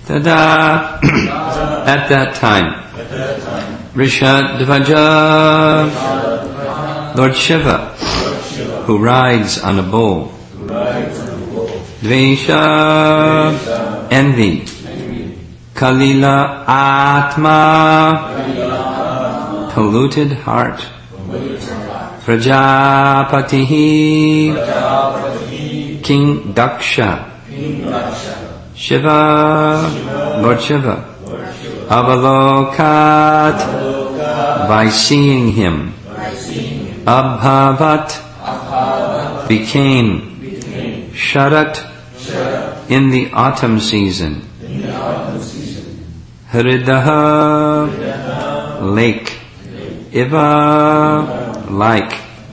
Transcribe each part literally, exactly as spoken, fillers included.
Tada! At that time, Vrishadvaja, Lord Shiva, who rides on a bull, Dvesha, envy, Kalila Atma, polluted heart, Prajapatihi, King Daksha, Shiva, Lord Shiva, Avalokat, by seeing him, Abhavat, became, Sharat, in the autumn season, Hridaha, lake, Iva, like,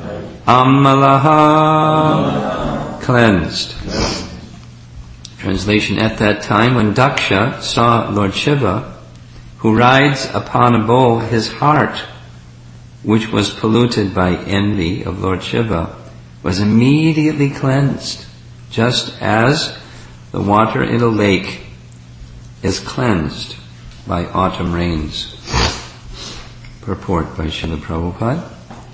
Amalaha, cleansed. Translation: at that time when Daksha saw Lord Shiva, who rides upon a bull, his heart, which was polluted by envy of Lord Shiva, was immediately cleansed, just as the water in a lake is cleansed by autumn rains. Purport by Srila Prabhupada.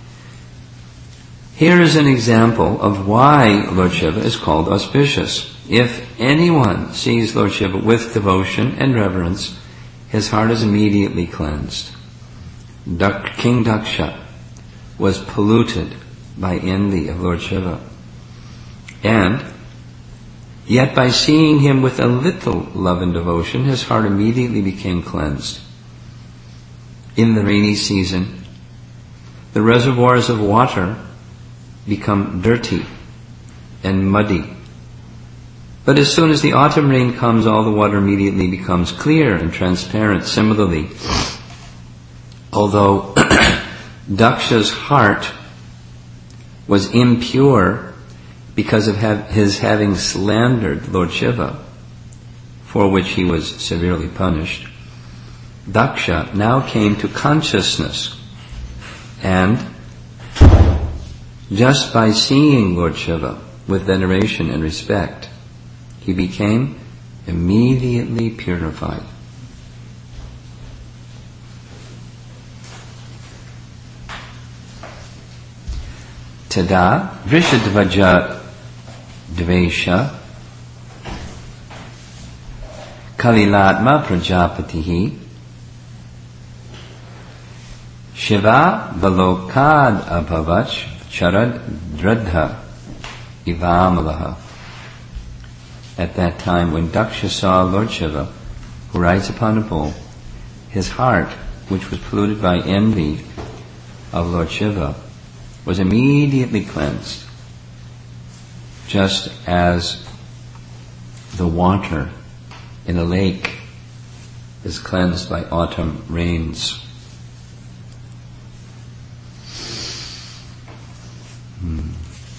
Here is an example of why Lord Shiva is called auspicious. If anyone sees Lord Shiva with devotion and reverence, his heart is immediately cleansed. King Daksha was polluted by envy of Lord Shiva. And yet by seeing him with a little love and devotion, his heart immediately became cleansed. In the rainy season, the reservoirs of water become dirty and muddy. But as soon as the autumn rain comes, all the water immediately becomes clear and transparent. Similarly, although Daksha's heart was impure because of his having slandered Lord Shiva, for which he was severely punished, Daksha now came to consciousness, and just by seeing Lord Shiva with veneration and respect, he became immediately purified. Tada Vrishadvaja Dvesha Kalilatma Prajapatihi Shiva Valokad Abhavach Charad Dradha Ivamalaha. At that time, when Daksha saw Lord Shiva, who rides upon a bull, his heart, which was polluted by envy of Lord Shiva, was immediately cleansed, just as the water in a lake is cleansed by autumn rains. Hmm.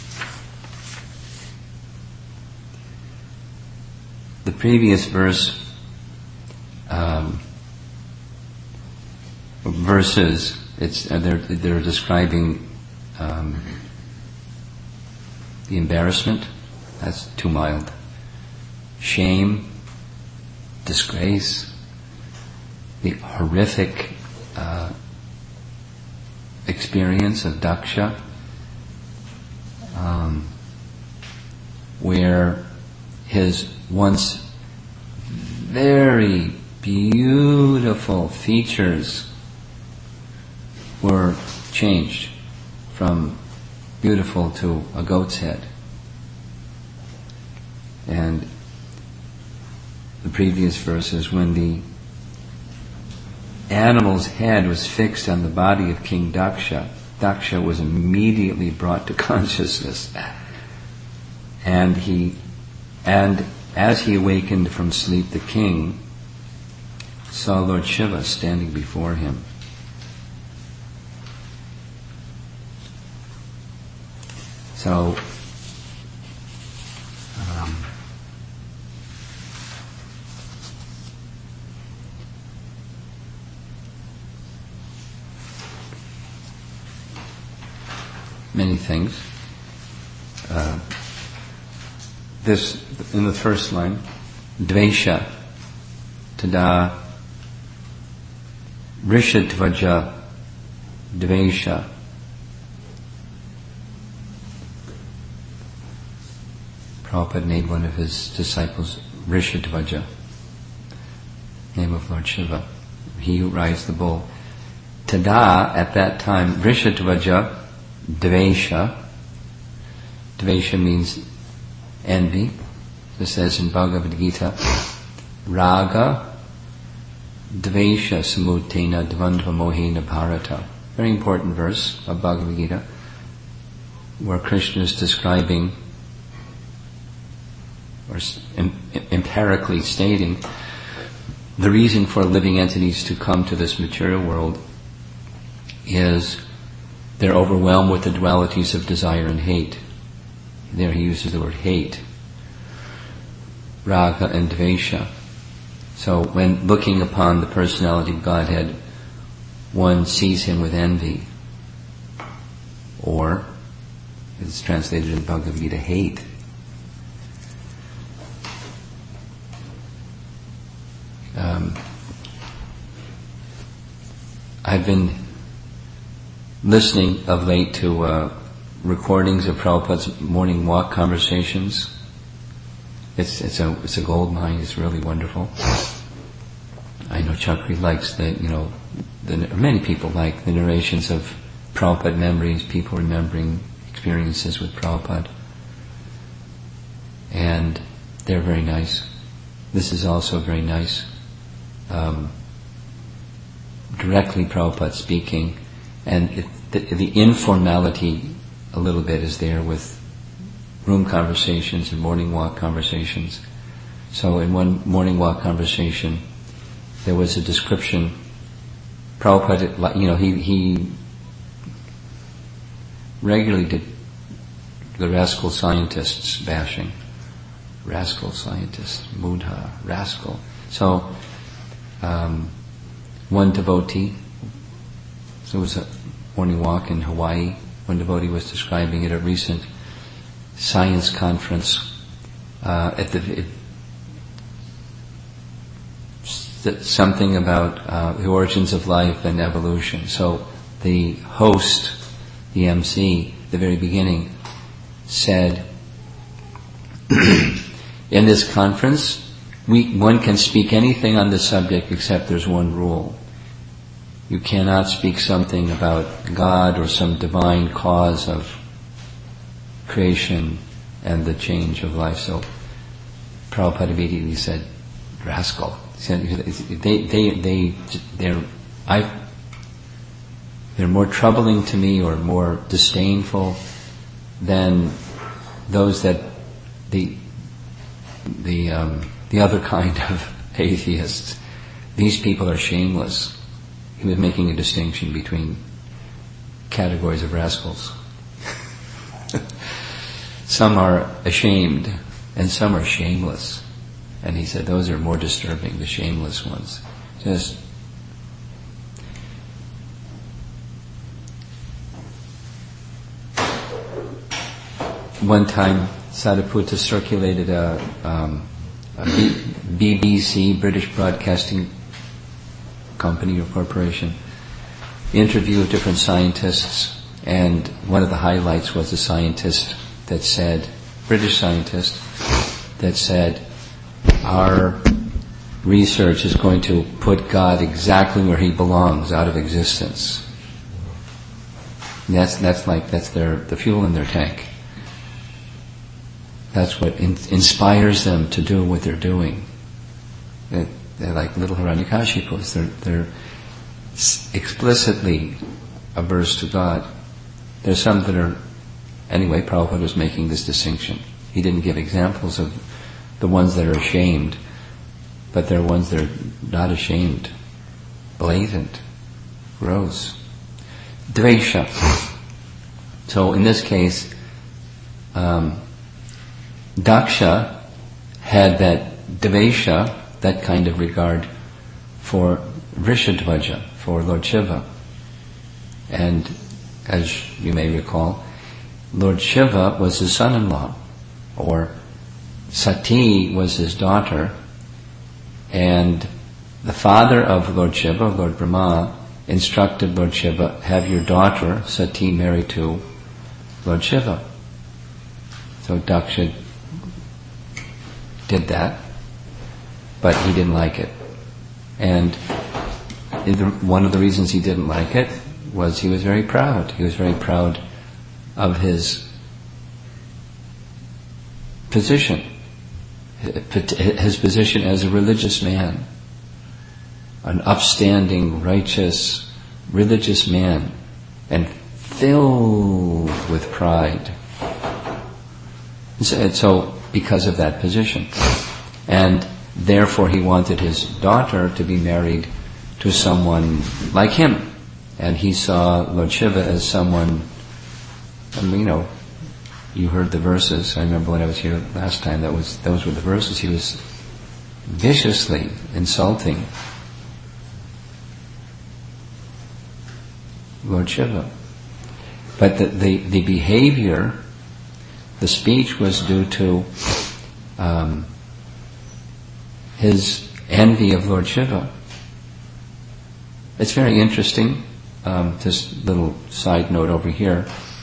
The previous verse, um, verses, it's uh, they're they're describing um, the embarrassment. That's too mild. Shame, disgrace, the horrific uh, experience of Daksha, um, where his once very beautiful features were changed from beautiful to a goat's head. And the previous verses, when the animal's head was fixed on the body of King Daksha, Daksha was immediately brought to consciousness. And he, and as he awakened from sleep, the king saw Lord Shiva standing before him. So, um, many things. Uh, this, in the first line, Dvesha, tada Rishadvaja Dvesha. Prabhupada made one of his disciples Rishadvaja, name of Lord Shiva. He who rides the bull. Tada, at that time, Rishadvaja Dvesha. Dvesha means envy. This says in Bhagavad Gita, Raga Dvesha Samutena Dvandva Mohena Bharata. Very important verse of Bhagavad Gita, where Krishna is describing, or empirically stating, the reason for living entities to come to this material world is they're overwhelmed with the dualities of desire and hate. There he uses the word hate. Raga and Dvesha. So when looking upon the personality of Godhead, one sees him with envy, or, it's translated in Bhagavad Gita, hate. Um, I've been listening of late to uh, recordings of Prabhupada's morning walk conversations. It's it's a it's a gold mine. It's really wonderful. I know Chakri likes the you know the many people like the narrations of Prabhupada memories, people remembering experiences with Prabhupada, and they're very nice. This is also very nice. Um, directly Prabhupada speaking, and it, the, the informality a little bit is there with room conversations and morning walk conversations. So in one morning walk conversation, there was a description. Prabhupada, you know, he, he regularly did the rascal scientists bashing. Rascal scientists, mudha, rascal. So, um, one devotee, so it was a morning walk in Hawaii, one devotee was describing at a recent science conference uh, at the it, something about uh, the origins of life and evolution. So the host, the M C, at the very beginning, said, in this conference, we, one can speak anything on the subject except there's one rule. You cannot speak something about God or some divine cause of creation and the change of life. So Prabhupada immediately said, rascal. He said, they, they, they, they're, I, they're more troubling to me or more disdainful than those that the, the, um, the other kind of atheists. These people are shameless. He was making a distinction between categories of rascals. Some are ashamed and some are shameless. And he said those are more disturbing, the shameless ones. Just one time Sadhuputta circulated a, um, a B B C, British Broadcasting Company or Corporation, interview of different scientists, and one of the highlights was a scientist that said, British scientist, that said, our research is going to put God exactly where He belongs, out of existence. And that's that's like that's their the fuel in their tank. That's what in, inspires them to do what they're doing. They're, they're like little Hiranyakashipus. They're they're explicitly averse to God. There's some that are. Anyway, Prabhupada was making this distinction. He didn't give examples of the ones that are ashamed, but there are ones that are not ashamed, blatant, gross. Dvesha. So in this case, um, Daksha had that dvesha, that kind of regard for Rishadvaja, for Lord Shiva. And as you may recall, Lord Shiva was his son-in-law, or Sati was his daughter, and the father of Lord Shiva, Lord Brahma, instructed Lord Shiva, have your daughter, Sati, married to Lord Shiva. So Daksha did that, but he didn't like it. And one of the reasons he didn't like it was he was very proud. He was very proud of his position, his position as a religious man, an upstanding, righteous, religious man, and filled with pride. And so, because of that position. And therefore he wanted his daughter to be married to someone like him. And he saw Lord Shiva as someone, I mean, you know, you heard the verses. I remember when I was here last time, that was those were the verses. He was viciously insulting Lord Shiva. But the, the, the behavior, the speech was due to um, his envy of Lord Shiva. It's very interesting. Um, just a little side note over here.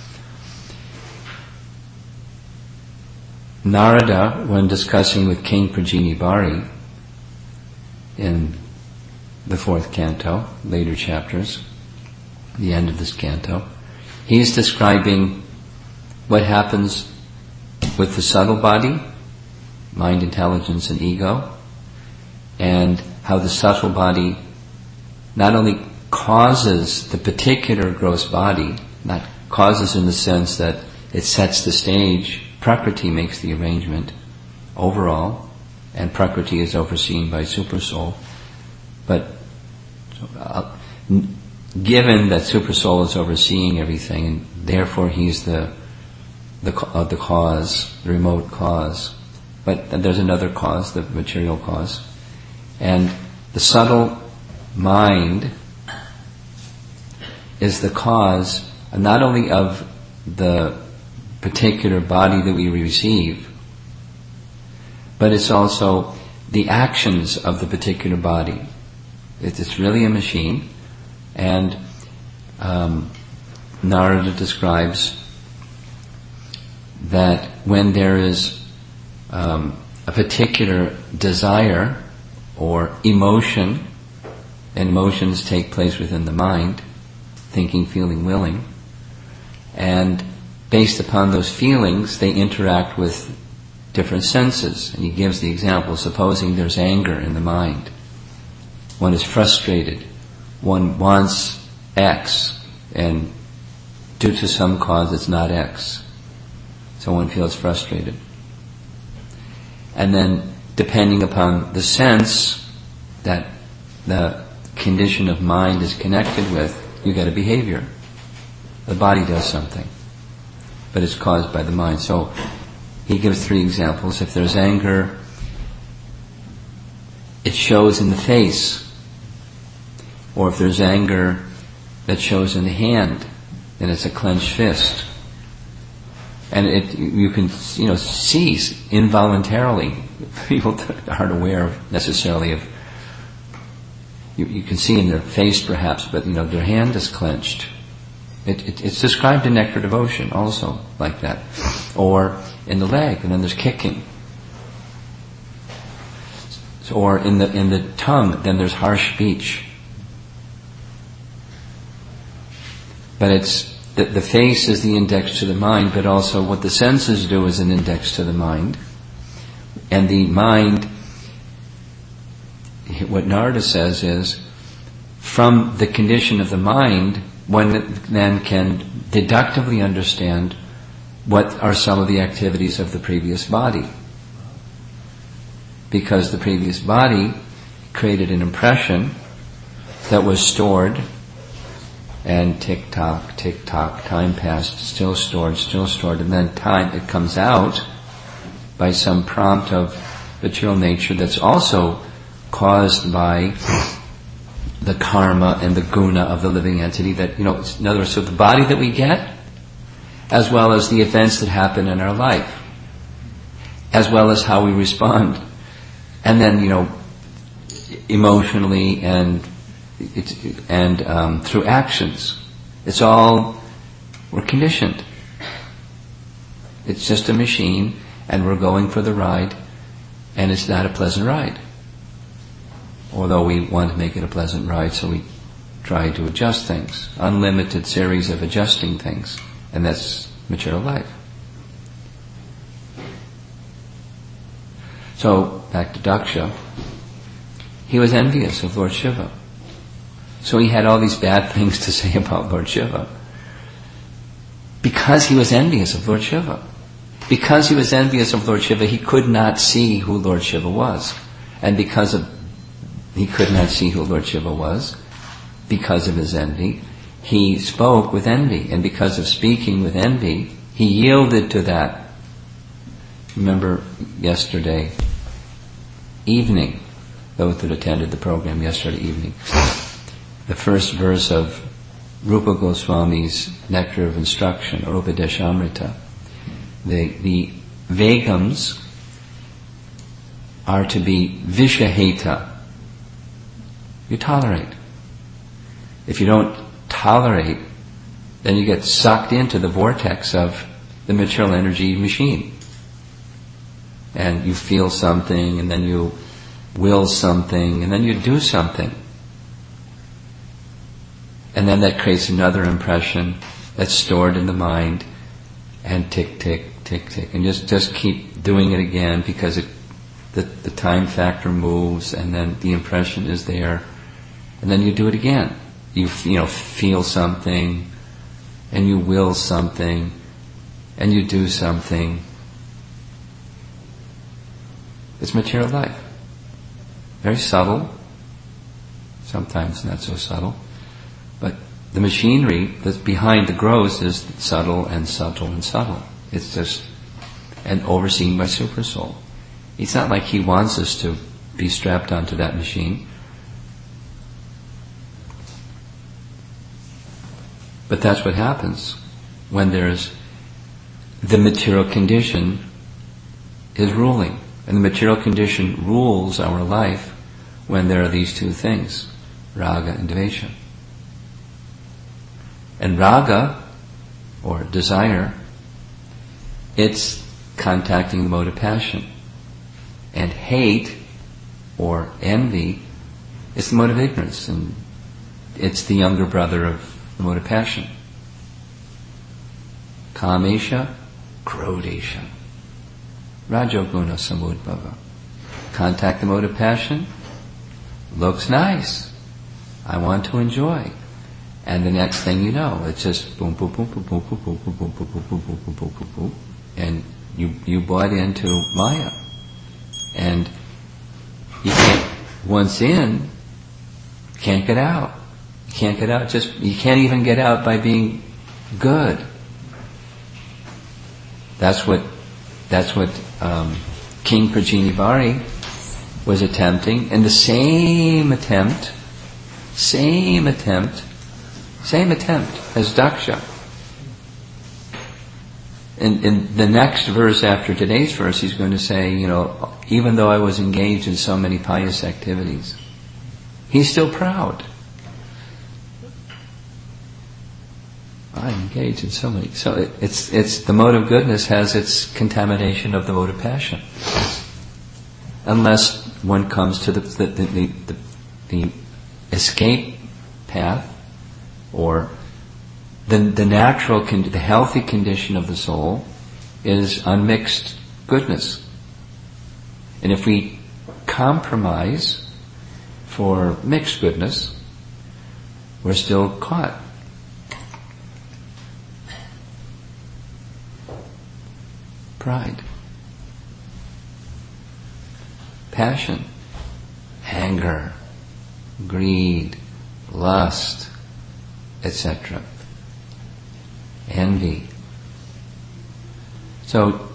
Narada, when discussing with King Prajini Bari in the fourth canto, later chapters, the end of this canto, he's describing what happens with the subtle body, mind, intelligence, and ego, and how the subtle body not only causes the particular gross body, not causes in the sense that it sets the stage, Prakriti makes the arrangement overall, and Prakriti is overseen by Supersoul, but uh, given that Supersoul is overseeing everything, and therefore he's the the, uh, the cause, the remote cause, but there's another cause, the material cause, and the subtle mind is the cause not only of the particular body that we receive, but it's also the actions of the particular body. It's really a machine, and um, Narada describes that when there is um, a particular desire or emotion, and emotions take place within the mind, thinking, feeling, willing, and based upon those feelings, they interact with different senses. And he gives the example, supposing there's anger in the mind. One is frustrated. One wants X, and due to some cause it's not X. So one feels frustrated. And then, depending upon the sense that the condition of mind is connected with, you get a behavior. The body does something, but it's caused by the mind. So he gives three examples. If there's anger, it shows in the face. Or if there's anger that shows in the hand, then it's a clenched fist. And it, you can, you know, see involuntarily. People aren't aware of necessarily of. You, you can see in their face, perhaps, but you know, their hand is clenched. It, it, it's described in Nectar Devotion also like that, or in the leg, and then there's kicking. So, or in the in the tongue, then there's harsh speech. But it's the, the face is the index to the mind, but also what the senses do is an index to the mind. And the mind, what Narada says is, from the condition of the mind, one then can deductively understand what are some of the activities of the previous body. Because the previous body created an impression that was stored, and tick-tock, tick-tock, time passed, still stored, still stored, and then time, it comes out by some prompt of material nature that's also caused by the karma and the guna of the living entity that, you know, in other words, so the body that we get, as well as the events that happen in our life, as well as how we respond. And then, you know, emotionally and it's, and um, through actions. It's all, we're conditioned. It's just a machine, and we're going for the ride, and it's not a pleasant ride. Although we want to make it a pleasant ride, so we try to adjust things. Unlimited series of adjusting things, and that's material life. So, back to Daksha. He was envious of Lord Shiva. So he had all these bad things to say about Lord Shiva. Because he was envious of Lord Shiva. Because he was envious of Lord Shiva, he could not see who Lord Shiva was. And because of, he could not see who Lord Shiva was, because of his envy, he spoke with envy. And because of speaking with envy, he yielded to that. Remember yesterday evening, those that attended the program yesterday evening, the first verse of Rupa Goswami's Nectar of Instruction, or Upadeshamrita, the, the Vegams are to be Vishaheta. You tolerate. If you don't tolerate, then you get sucked into the vortex of the material energy machine. And you feel something, and then you will something, and then you do something. And then that creates another impression that's stored in the mind, and tick, tick, tick, tick. And just, just keep doing it again, because it, the, the time factor moves, and then the impression is there. And then you do it again. You, you know, feel something, and you will something, and you do something. It's material life. Very subtle, sometimes not so subtle, but the machinery that's behind the growth is subtle and subtle and subtle. It's just, and overseen by Super Soul. It's not like he wants us to be strapped onto that machine. But that's what happens when there's the material condition is ruling. And the material condition rules our life when there are these two things, raga and dvesha. And raga, or desire, it's contacting the mode of passion. And hate, or envy, is the mode of ignorance. And it's the younger brother of the mode of passion. Kamesha, Krodesha. Rajoguna samudbhava. Contact the mode of passion. Looks nice. I want to enjoy. And the next thing you know, it's just boom, boom, boom, boom, boom, boom, boom, boom, boom, boom, boom, boom, boom, boom, boom, boom, boom, and you you bought into Maya. And you can't, once in, can't get out. You can't get out. Just you can't even get out by being good. That's what. That's what um, King Prajinivari was attempting, and the same attempt, same attempt, same attempt as Daksha. In, in the next verse after today's verse, he's going to say, you know, even though I was engaged in so many pious activities, he's still proud. I engage in so many. So it, it's it's the mode of goodness has its contamination of the mode of passion, unless one comes to the the the, the, the escape path, or the the natural con- the healthy condition of the soul is unmixed goodness. And if we compromise for mixed goodness, we're still caught. Pride, passion, anger, greed, lust, et cetera. Envy. So,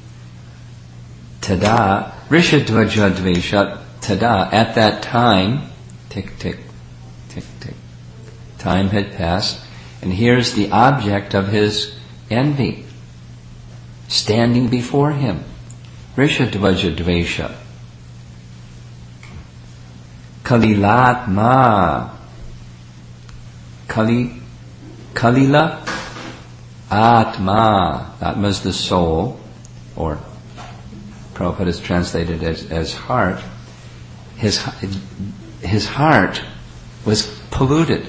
tada, rishadvaja dvesha, tada, at that time, tick, tick, tick, tick, time had passed, and here's the object of his envy, standing before him. Rishadvaja dvesha. Kalilatma. Kali, Kalila Atma. Atma is the soul, or Prabhupada has translated as, as heart. His, his heart was polluted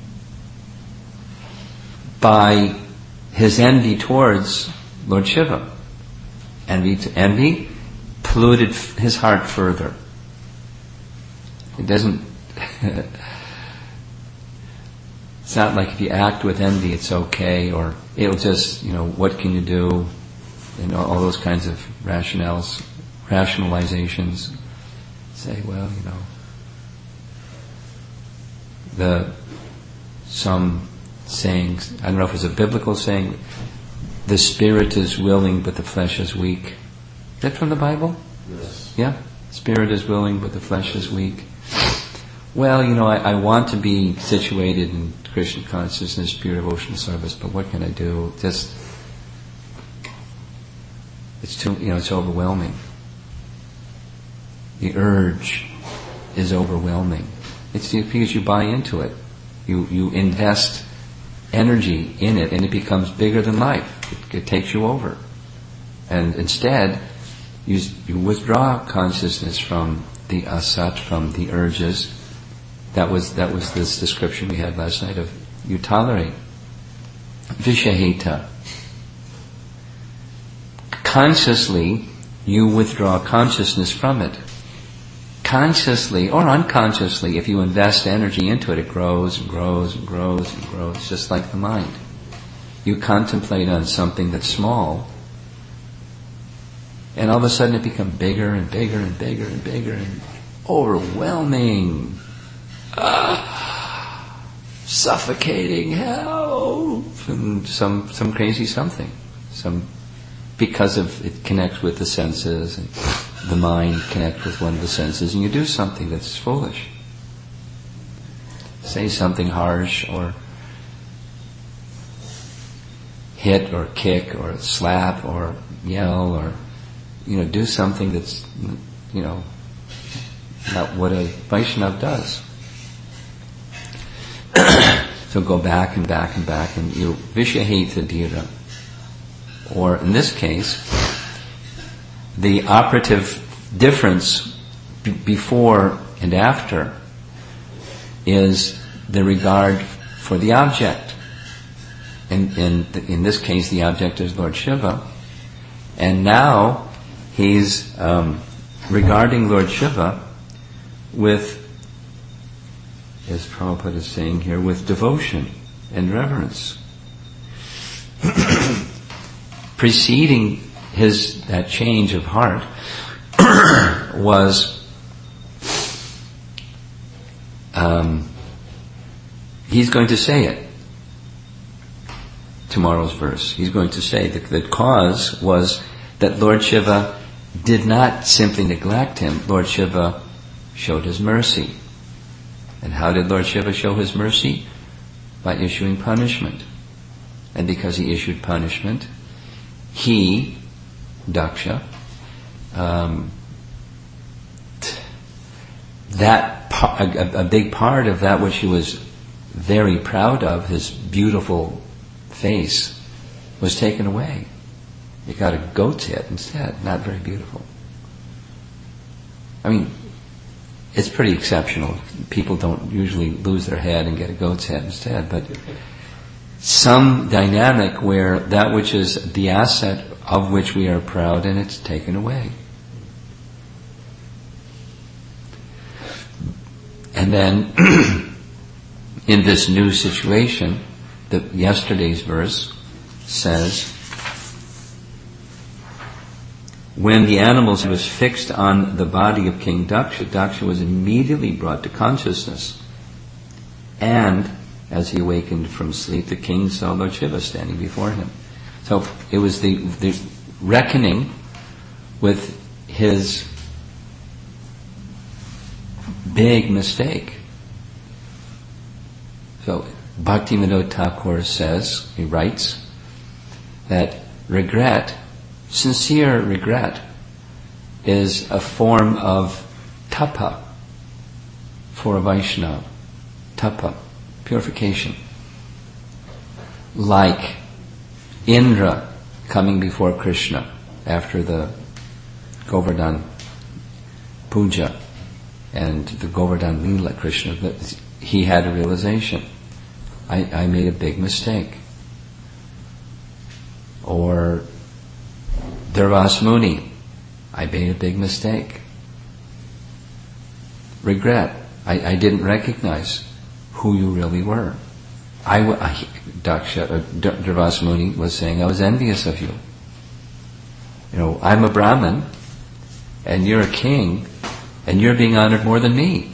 by his envy towards Lord Shiva. Envy to envy polluted his heart further. It doesn't. It's not like if you act with envy, it's okay, or it'll just, you know, what can you do? And all, all those kinds of rationales, rationalizations. Say, well, you know, the some sayings. I don't know if it's a biblical saying. The spirit is willing, but the flesh is weak. Is that from the Bible? Yes. Yeah? Spirit is willing, but the flesh is weak. Well, you know, I, I want to be situated in Krishna consciousness, pure devotional service, but what can I do? Just, it's too, you know, it's overwhelming. The urge is overwhelming. It's because you buy into it. You, you invest energy in it, and it becomes bigger than life. It, it takes you over. And instead, you, you withdraw consciousness from the asat, from the urges. That was that was this description we had last night of you tolerate. Vishahita. Consciously, you withdraw consciousness from it. Consciously or unconsciously, if you invest energy into it, it grows and grows and grows and grows, just like the mind. You contemplate on something that's small, and all of a sudden it becomes bigger and bigger and bigger and bigger and overwhelming, ah, suffocating, help, and some some crazy something, some because of it connects with the senses and the mind connect with one of the senses, and you do something that's foolish. Say something harsh, or hit, or kick, or slap, or yell, or, you know, do something that's, you know, not what a Vaishnava does. So go back and back and back, and you vishahita dhira. Or in this case, the operative difference b- before and after is the regard for the object. In, in, in this case, the object is Lord Shiva. And now he's um, regarding Lord Shiva with, as Prabhupada is saying here, with devotion and reverence. Preceding his that change of heart was um, he's going to say it. Tomorrow's verse. He's going to say that the cause was that Lord Shiva did not simply neglect him. Lord Shiva showed his mercy. And how did Lord Shiva show his mercy? By issuing punishment. And because he issued punishment, he, Daksha, um, that a, a big part of that which he was very proud of, his beautiful face, was taken away. He got a goat's head instead, not very beautiful. I mean, it's pretty exceptional. People don't usually lose their head and get a goat's head instead, but some dynamic where that which is the asset of which we are proud, and it's taken away. And then, in this new situation, the yesterday's verse says, when the animals was fixed on the body of King Daksha, Daksha was immediately brought to consciousness. And as he awakened from sleep, the king saw Lord Shiva standing before him. So it was the, the reckoning with his big mistake. So Bhaktivinoda Thakur says, he writes, that regret, sincere regret, is a form of tapa, for a Vaishnava, tapa, purification. Like Indra coming before Krishna after the Govardhan Puja and the Govardhan Leela Krishna, that he had a realization. I, I made a big mistake. Or Durvas Muni, I made a big mistake. Regret, I, I didn't recognize who you really were. I, I Daksha, uh, Durvas Muni was saying, I was envious of you. You know, I'm a Brahmin, and you're a king, and you're being honored more than me.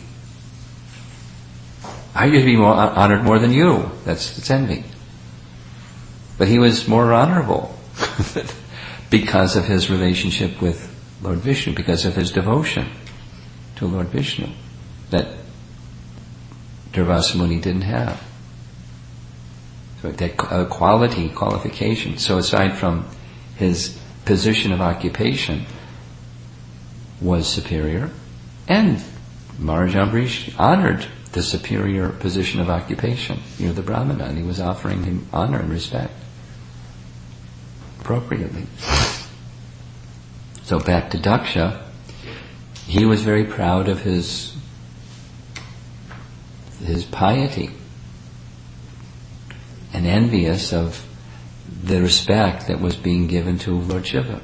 I should be more honored more than you. That's, that's envy. But he was more honorable because of his relationship with Lord Vishnu, because of his devotion to Lord Vishnu that Durvasa Muni didn't have. So that uh, quality, qualification. So aside from his position of occupation was superior, and Maharaj Ambarish honored the superior position of occupation. You know, the Brahmana, and he was offering him honor and respect appropriately. So back to Daksha, he was very proud of his his piety and envious of the respect that was being given to Lord Shiva.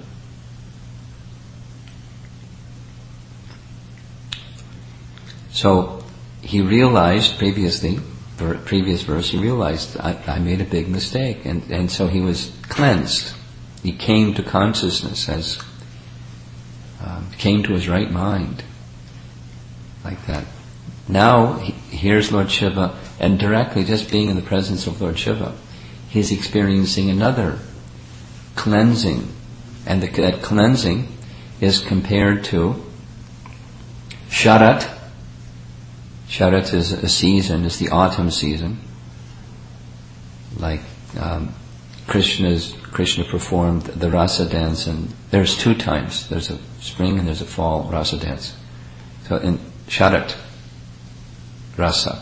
So he realized previously, previous verse, he realized I, I made a big mistake, and, and so he was cleansed. He came to consciousness, as um, came to his right mind, like that. Now he, here's Lord Shiva, and directly, just being in the presence of Lord Shiva, he's experiencing another cleansing, and the, that cleansing is compared to Sharat. Sharat is a season, is the autumn season. Like um, Krishna's Krishna performed the rasa dance, and there's two times. There's a spring and there's a fall rasa dance. So in Sharat rasa,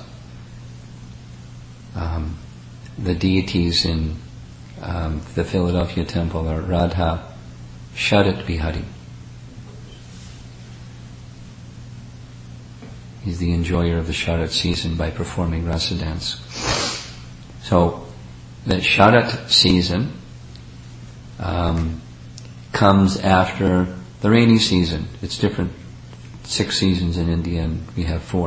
um, the deities in um, the Philadelphia temple are Radha, Sharat Bihari. He's the enjoyer of the Sharat season by performing rasa dance. So, the Sharat season um, comes after the rainy season. It's different. Six seasons in India, and we have four.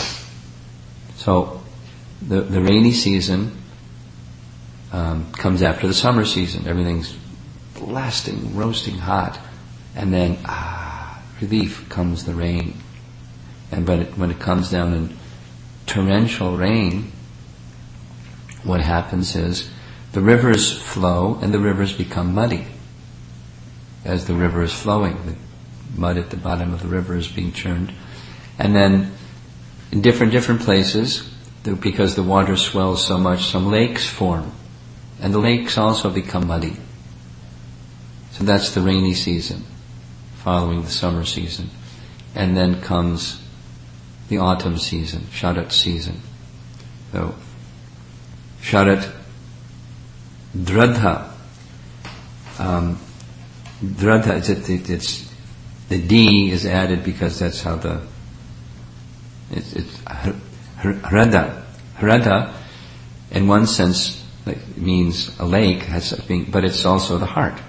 So, the the rainy season um, comes after the summer season. Everything's blasting, roasting hot, and then ah, relief comes the rain. And but it, when it comes down in torrential rain, what happens is the rivers flow and the rivers become muddy. As the river is flowing, the mud at the bottom of the river is being churned. And then in different, different places, because the water swells so much, some lakes form. And the lakes also become muddy. So that's the rainy season, following the summer season. And then comes the autumn season, Sharat season. So, Sharat Dradha. Um, Dradha, it's, it, it's, the D is added because that's how the, it's, it's Hrada. Hrada, in one sense, like, means a lake, has a being, but it's also the heart.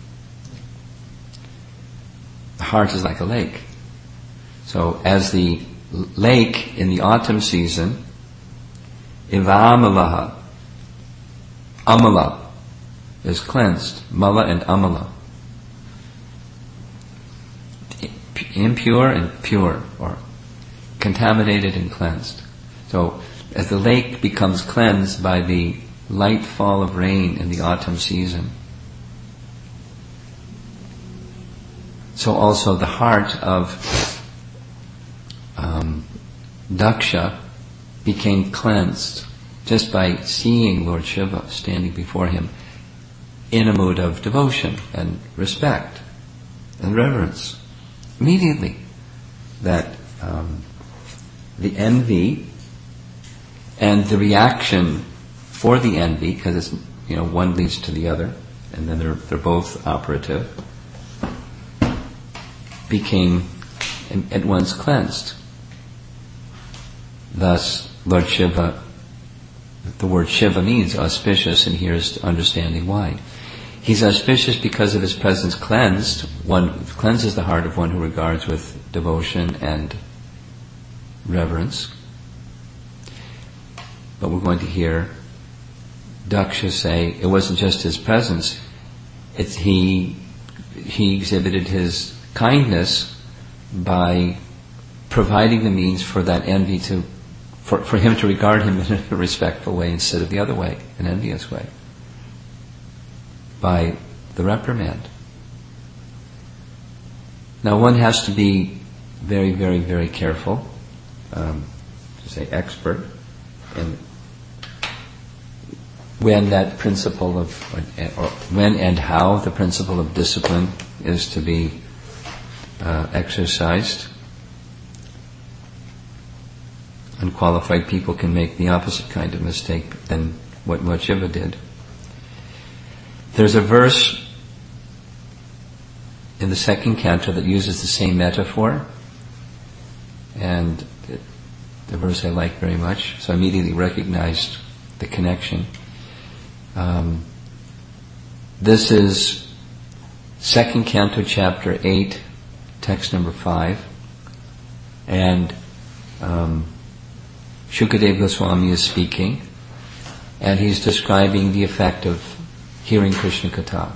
The heart is like a lake. So, as the lake in the autumn season, Ivamalaha, Amala, is cleansed. Mala and Amala. Impure and pure, or contaminated and cleansed. So, as the lake becomes cleansed by the light fall of rain in the autumn season, so also the heart of Um, Daksha became cleansed just by seeing Lord Shiva standing before him in a mood of devotion and respect and reverence. Immediately, that um, the envy and the reaction for the envy, because it's, you know, one leads to the other, and then they're they're both operative, became at once cleansed. Thus, Lord Shiva, the word Shiva means auspicious, and here's understanding why. He's auspicious because of his presence cleansed. One cleanses the heart of one who regards with devotion and reverence. But we're going to hear Daksha say it wasn't just his presence, it's he he exhibited his kindness by providing the means for that envy to for, for him to regard him in a respectful way instead of the other way, an envious way, by the reprimand. Now one has to be very, very, very careful, um, to say expert, in when that principle of, or, or when and how the principle of discipline is to be uh, exercised. Unqualified people can make the opposite kind of mistake than what, what Shiva did. There's a verse in the second canto that uses the same metaphor, and it, the verse I like very much, so I immediately recognized the connection. Um, this is second canto, chapter eight, text number five, and um, Shukadeva Goswami is speaking, and he's describing the effect of hearing Krishna Katha.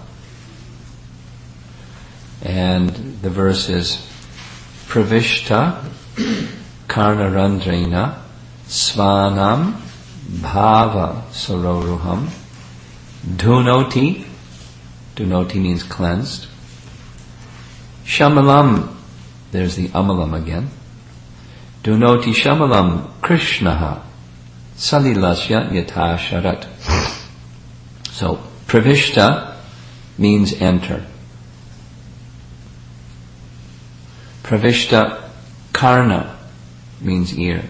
And the verse is Pravishta Karnarandrena Svanam Bhava Saroruham Dhunoti, Dhunoti means cleansed. Shamalam, there's the amalam again. Dhunoti Shamalam Krishnaha Salilasya Yatha Sharat. So, Pravishta means enter. Pravishta Karna means ear.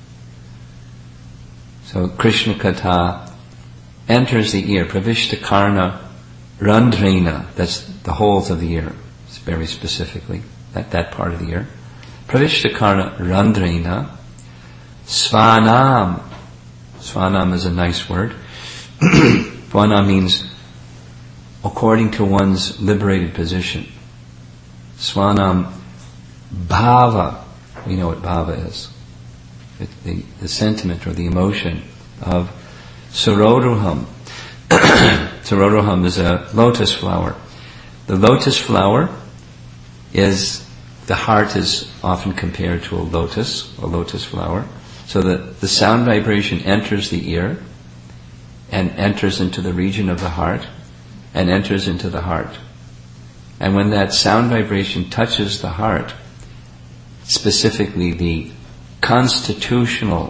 So Krishna Katha enters the ear. Pravishta Karna Randrena, that's the holes of the ear, it's very specifically, that, that part of the ear. Pravishta Karna Randrena Svanam. Svanam is a nice word. Svanam means according to one's liberated position. Svanam Bhava, we know what bhava is. It, the, the sentiment or the emotion of Saroruham. Saroruham is a lotus flower. The lotus flower is, the heart is often compared to a lotus, a lotus flower. So that the sound vibration enters the ear and enters into the region of the heart and enters into the heart. And when that sound vibration touches the heart, specifically the constitutional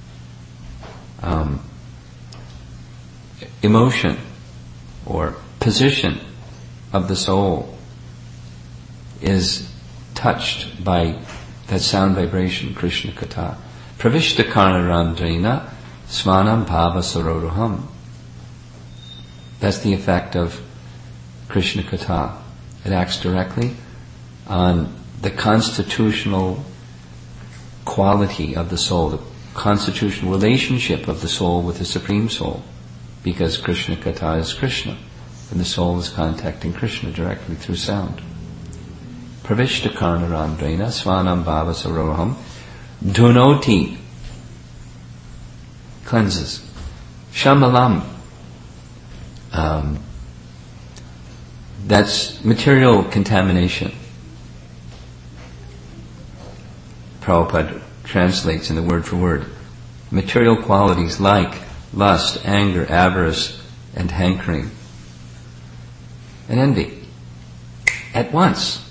um, emotion or position of the soul is touched by that sound vibration, Krishna Katha. Pravishta Karnarandrena Svanam Bhava Saroruham. That's the effect of Krishna Katha. It acts directly on the constitutional quality of the soul, the constitutional relationship of the soul with the Supreme Soul, because Krishna Katha is Krishna, and the soul is contacting Krishna directly through sound. Pravishta Karnarandrena Svanam Bhava Saroruham Dhunoti, cleanses. Shamalam, um, that's material contamination. Prabhupada translates in the word for word. Material qualities like lust, anger, avarice, and hankering, and envy. At once.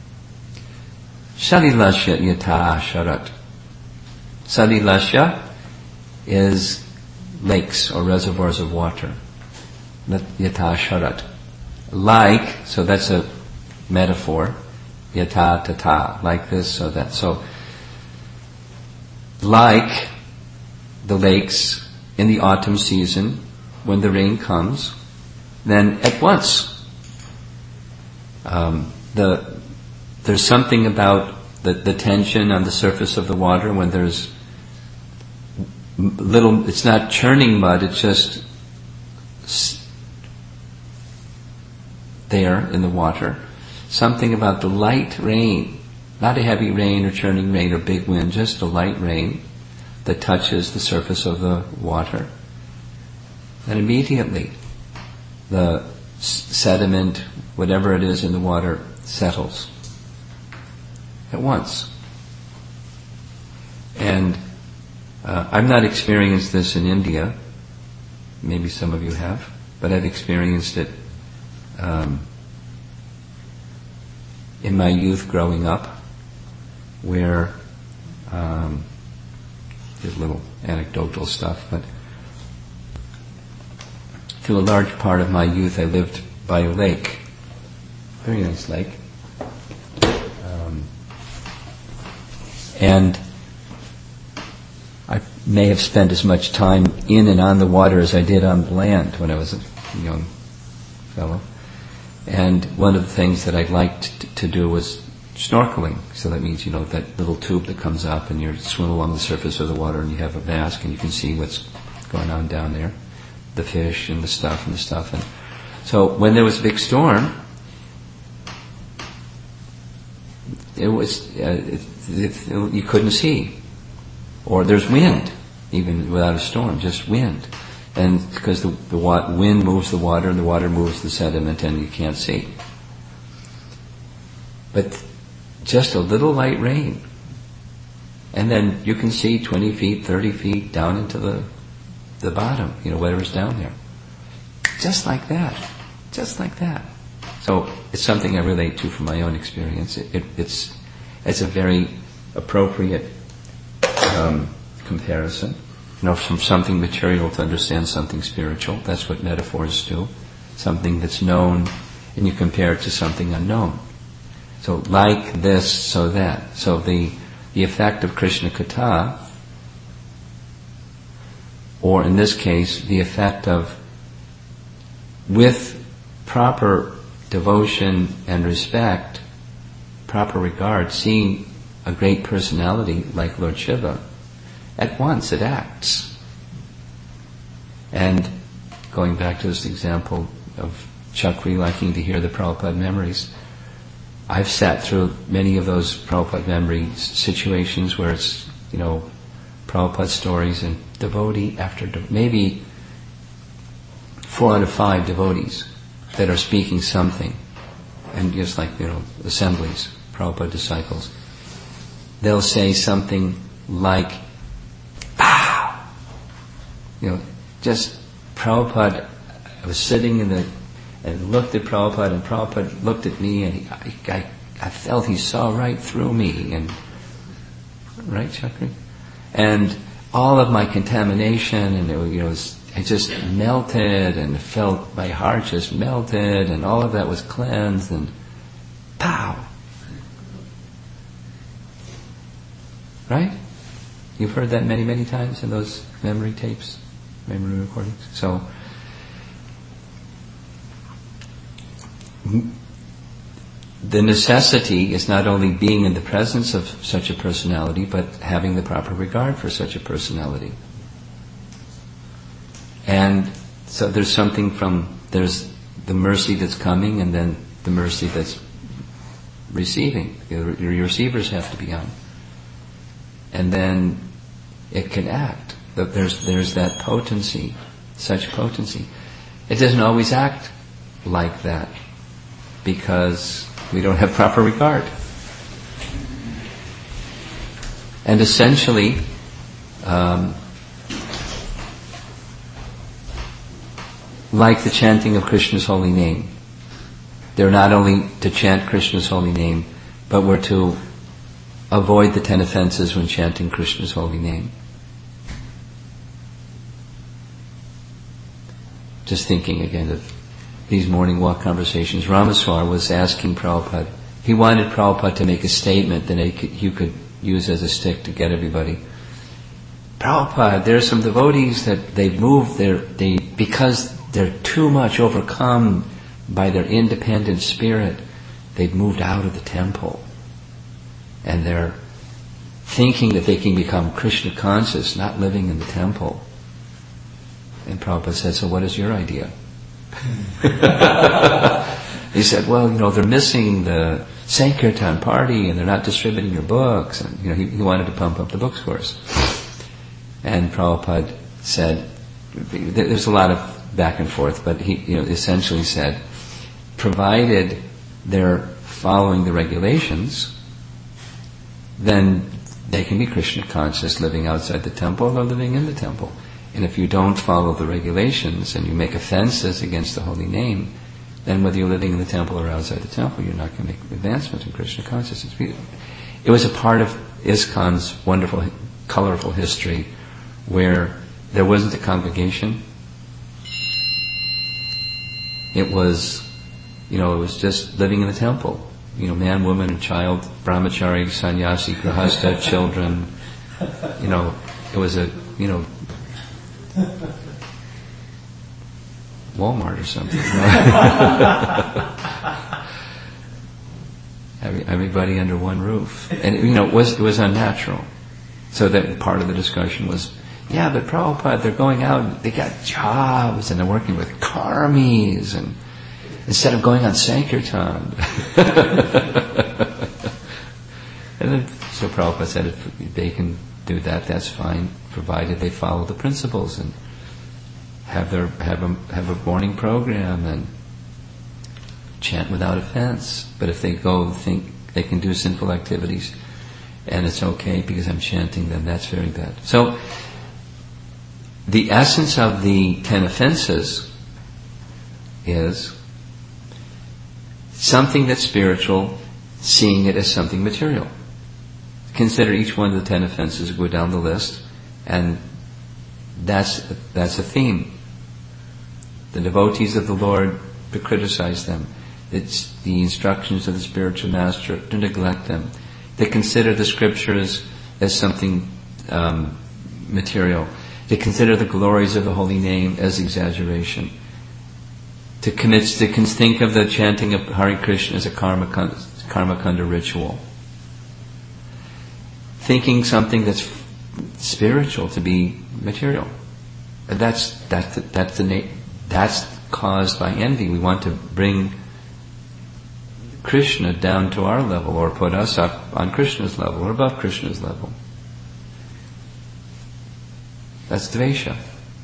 Salilasya yatha sharat. Salilasya is lakes or reservoirs of water. Yatha sharat. Like, so that's a metaphor. Yatha tata, like this, so that. So like the lakes in the autumn season, when the rain comes, then at once um, the there's something about the, the tension on the surface of the water when there's little, it's not churning mud, it's just there in the water. Something about the light rain, not a heavy rain or churning rain or big wind, just a light rain that touches the surface of the water. And immediately the sediment, whatever it is in the water, settles at once. And uh, I've not experienced this in India. Maybe some of you have, but I've experienced it um, in my youth growing up, where um, there's little anecdotal stuff, but through a large part of my youth I lived by a lake, very nice lake, um, and I may have spent as much time in and on the water as I did on the land when I was a young fellow. And one of the things that I liked t- to do was snorkeling. So that means, you know, that little tube that comes up and you swim along the surface of the water and you have a mask and you can see what's going on down there, the fish and the stuff and the stuff. And so when there was a big storm, it was uh, it, it, it, you couldn't see. Or there's wind, even without a storm, just wind. And because the, the wa- wind moves the water and the water moves the sediment and you can't see. But just a little light rain. And then you can see twenty feet, thirty feet down into the the bottom, you know, whatever's down there. Just like that. Just like that. So it's something I relate to from my own experience. It, it, it's it's a very appropriate um, comparison. You know, from something material to understand something spiritual. That's what metaphors do. Something that's known, and you compare it to something unknown. So like this, so that. So the the effect of Krishna Katha, or in this case, the effect of, with proper devotion and respect, proper regard, seeing a great personality like Lord Shiva, at once it acts. And going back to this example of Chakri liking to hear the Prabhupada memories, I've sat through many of those Prabhupada memory situations where it's, you know, Prabhupada stories and devotee after de- maybe four out of five devotees that are speaking something, and just like, you know, assemblies, Prabhupada disciples, they'll say something like, "Pow!" You know, just Prabhupada. I was sitting in the and looked at Prabhupada, and Prabhupada looked at me, and he, I, I, I felt he saw right through me, and right, Chakri, and all of my contamination, and it, you know, it, was, it just melted, and felt my heart just melted, and all of that was cleansed, and pow, right? You've heard that many, many times in those memory tapes, memory recordings. So the necessity is not only being in the presence of such a personality, but having the proper regard for such a personality. And so there's something from, there's the mercy that's coming, and then the mercy that's receiving. Your, your receivers have to be on. And then it can act. There's, there's that potency, such potency. It doesn't always act like that, because we don't have proper regard. And essentially, um, like the chanting of Krishna's holy name, they're not only to chant Krishna's holy name, but we're to avoid the ten offenses when chanting Krishna's holy name. Just thinking again of these morning walk conversations, Ramaswar was asking Prabhupada, he wanted Prabhupada to make a statement that he could, he could use as a stick to get everybody. Prabhupada, there are some devotees that they've moved their, they, because they're too much overcome by their independent spirit, they've moved out of the temple. And they're thinking that they can become Krishna conscious, not living in the temple. And Prabhupada said, so what is your idea? He said, well, you know, they're missing the Sankirtan party and they're not distributing your books. And, you know, he, he wanted to pump up the books for us. And Prabhupada said, there's a lot of back and forth, but he, you know, essentially said, provided they're following the regulations, then they can be Krishna conscious living outside the temple or living in the temple. And if you don't follow the regulations and you make offenses against the holy name, then whether you're living in the temple or outside the temple, you're not going to make advancements in Krishna consciousness. It was a part of ISKCON's wonderful, colorful history where there wasn't a congregation. It was, you know, it was just living in the temple. You know, man, woman, and child, brahmachari, sannyasi, grahasta, children. You know, it was a, you know, Walmart or something. Every, everybody under one roof. And, you know, it was, it was unnatural. So that part of the discussion was, yeah, but Prabhupada, they're going out, they got jobs, and they're working with karmis, and instead of going on Sankirtan. And then, so Prabhupada said, if they can do that, that's fine, provided they follow the principles and have their have a have a morning program and chant without offense. But if they go think they can do sinful activities and it's okay because I'm chanting, then that's very bad. So the essence of the ten offenses is something that's spiritual, seeing it as something material. Consider each one of the ten offenses, go down the list, and that's that's a theme. The devotees of the Lord, to criticize them. It's the instructions of the spiritual master, to neglect them. They consider the scriptures as something um, material. They consider the glories of the holy name as exaggeration. To commit, to think of the chanting of Hare Krishna as a karma karma kanda ritual. Thinking something that's spiritual to be material. And that's that's that's the na- that's caused by envy. We want to bring Krishna down to our level, or put us up on Krishna's level, or above Krishna's level. That's dvesha.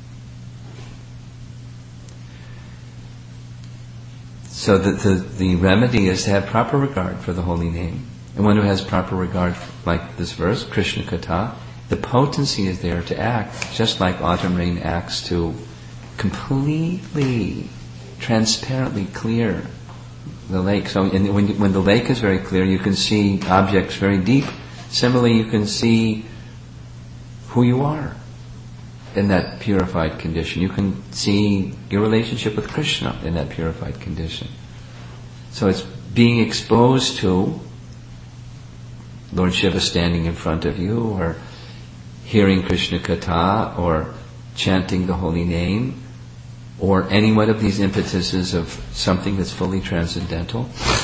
So the, the the remedy is to have proper regard for the holy name. And one who has proper regard, like this verse, Krishna Katha, the potency is there to act, just like autumn rain acts to completely, transparently clear the lake. So in, when, when the lake is very clear, you can see objects very deep. Similarly, you can see who you are in that purified condition. You can see your relationship with Krishna in that purified condition. So it's being exposed to Lord Shiva standing in front of you, or hearing Krishna Katha, or chanting the holy name, or any one of these impetuses of something that's fully transcendental,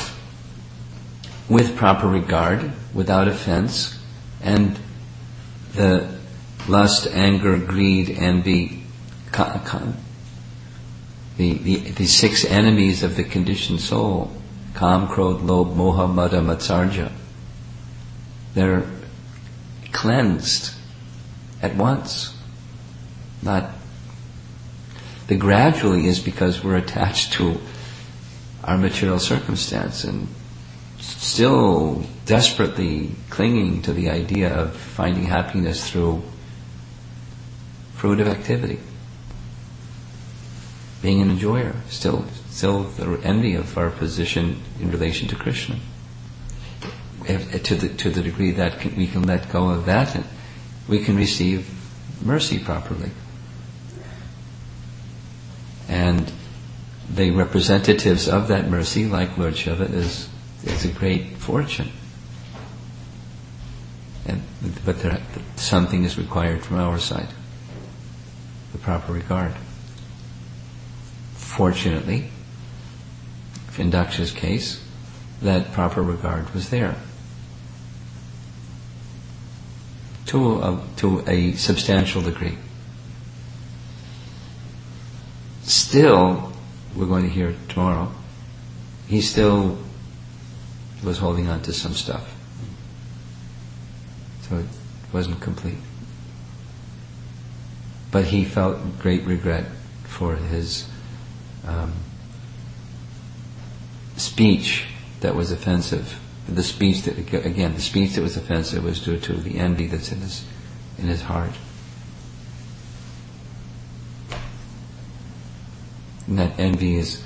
with proper regard, without offense, and the lust, anger, greed, envy, ka- ka- the, the, the six enemies of the conditioned soul, Kam, Krodh, Lobh, Moha, Mada, Matsarja, they're cleansed at once. Not the gradually is because we're attached to our material circumstance and still desperately clinging to the idea of finding happiness through fruitive activity. Being an enjoyer, still still the envy of our position in relation to Krishna. If, to the to the degree that can, we can let go of that, we can receive mercy properly. And the representatives of that mercy, like Lord Shiva, is is a great fortune. And, but there, something is required from our side. The proper regard. Fortunately, in Daksha's case, that proper regard was there. To a, to a substantial degree. Still, we're going to hear tomorrow, he still was holding on to some stuff. So it wasn't complete. But he felt great regret for his um, speech that was offensive. The speech that, again, the speech that was offensive was due to the envy that's in his in his heart. And that envy is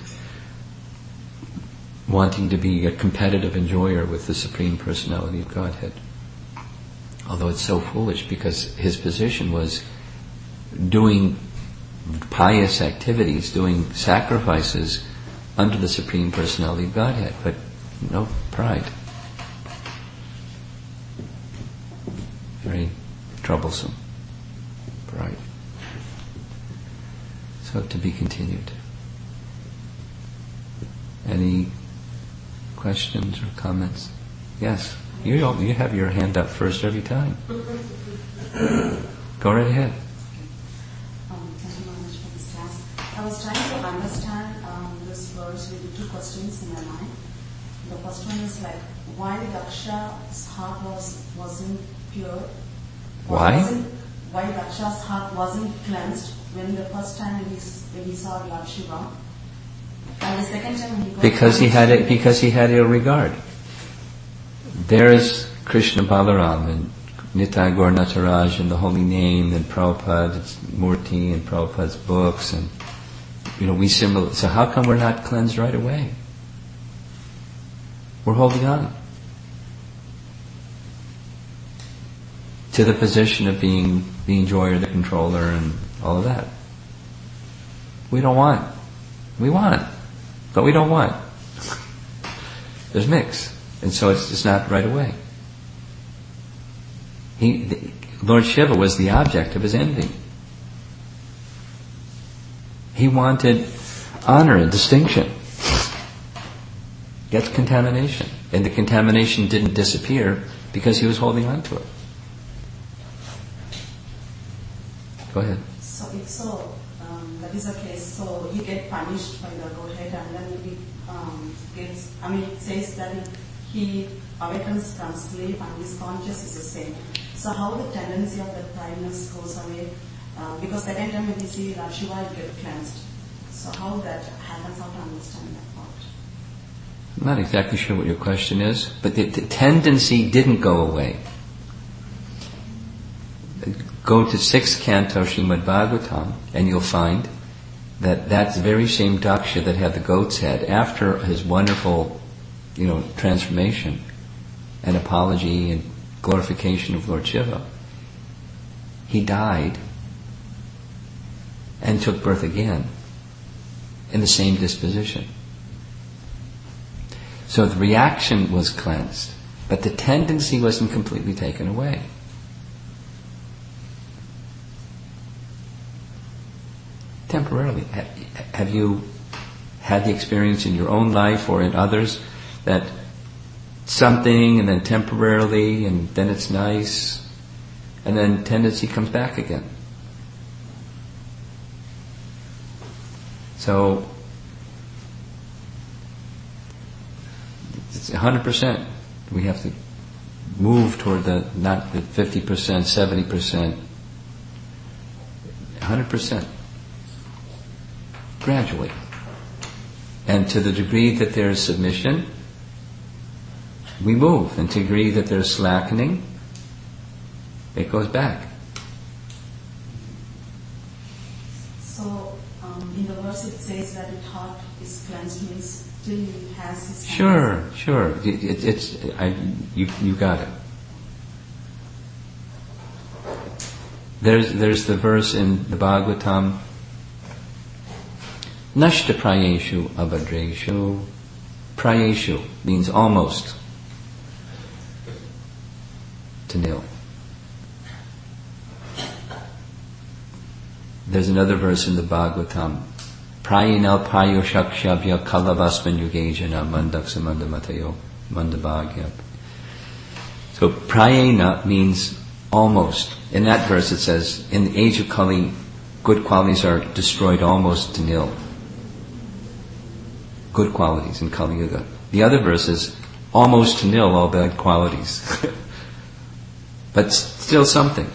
wanting to be a competitive enjoyer with the Supreme Personality of Godhead. Although it's so foolish, because his position was doing pious activities, doing sacrifices under the Supreme Personality of Godhead, but no pride. Very troublesome. Pride. So to be continued. Any questions or comments? Yes. You you have your hand up first every time. Go right ahead. Um, thank you very much for this class. I was trying to understand um, this verse with two questions in my mind. The first one is like, why Daksha's heart was wasn't pure? Why? Wasn't, why Daksha's heart wasn't cleansed when the first time when he when he saw Lord Shiva, and the second time when he got because he had it because he had ill regard. There's Krishna Balaram and Nitai Gaur Nataraj and the Holy Name and Prabhupada's Murti and Prabhupada's books, and you know we symbol. So how come we're not cleansed right away? We're holding on to the position of being the enjoyer, the controller, and all of that. We don't want. We want, but we don't want. There's mix. And so it's just not right away. He, the, Lord Shiva was the object of his envy. He wanted honor and distinction. That's contamination. And the contamination didn't disappear because he was holding on to it. Go ahead. So if so, um, that is the case. So he get punished by the Godhead, and then he um, gets. I mean, it says that it, he awakens from sleep and his conscious is the same. So how the tendency of that tiredness goes away? Uh, because second time when we see Lord Shiva, it get cleansed. So how that happens? How to understand that part? I'm not exactly sure what your question is, but the, the tendency didn't go away. Go to sixth canto Srimad Bhagavatam, and you'll find that that's the very same Daksha that had the goat's head, after his wonderful, you know, transformation and apology and glorification of Lord Shiva, he died and took birth again in the same disposition. So the reaction was cleansed, but the tendency wasn't completely taken away. Temporarily. Have you had the experience in your own life or in others that something and then temporarily and then it's nice and then tendency comes back again? So it's one hundred percent. We have to move toward the, not the fifty percent, seventy percent, one hundred percent. Gradually. And to the degree that there is submission, we move. And to the degree that there's slackening, it goes back. So, um, in the verse it says that his heart is cleansed, means still he has his... Sure, sure. It, it, it's, I, you, you got it. There's, there's the verse in the Bhagavatam, Nashta prayeshu abhadreshu. Prayeshu means almost to nil. There's another verse in the Bhagavatam. Prayinal payo shakshabya kalavasman yugejana mandaksa mandamatayo mandabhagya. So prayena means almost. In that verse it says, in the age of Kali, good qualities are destroyed almost to nil. Good qualities in Kali Yuga. The other verse is almost to nil all bad qualities. But still something.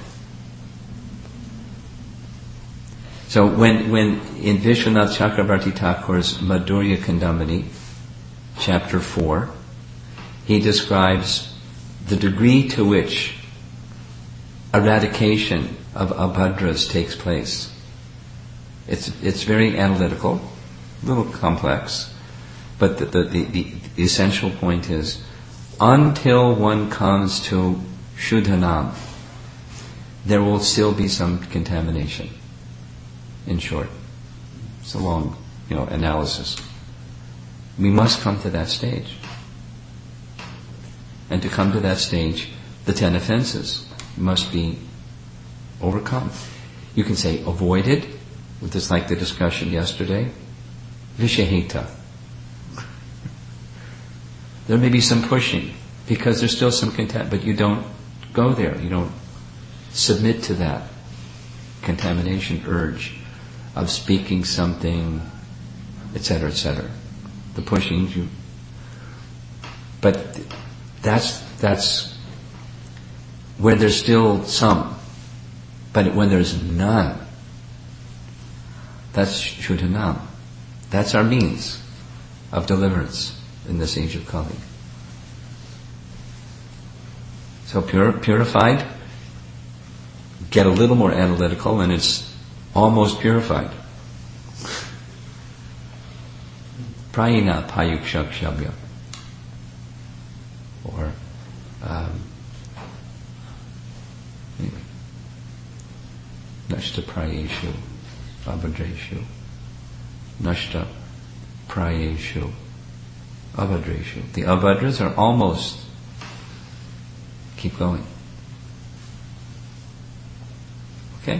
So when, when in Vishwanath Chakravarti Thakur's Madhurya Kandamani, chapter four, he describes the degree to which eradication of abhadras takes place. It's it's very analytical, a little complex, but the, the, the, the essential point is, until one comes to Shuddhanam, there will still be some contamination. In short, it's a long, you know, analysis. We must come to that stage. And to come to that stage, the ten offenses must be overcome. You can say avoided, just like the discussion yesterday. Vishahita. There may be some pushing, because there's still some content, but you don't go there. You don't submit to that contamination urge of speaking something, et cetera, et cetera. The pushing, you. But that's that's where there's still some. But when there's none, that's Shuddhanam. That's our means of deliverance in this age of Kali. So pure, purified, get a little more analytical, and it's almost purified. Prayena payukshakshabya. Or, um, anyway. Nashta prayeshu, abhadreshu. Nashta prayeshu, abhadreshu. The abhadras are almost. Keep going. Okay?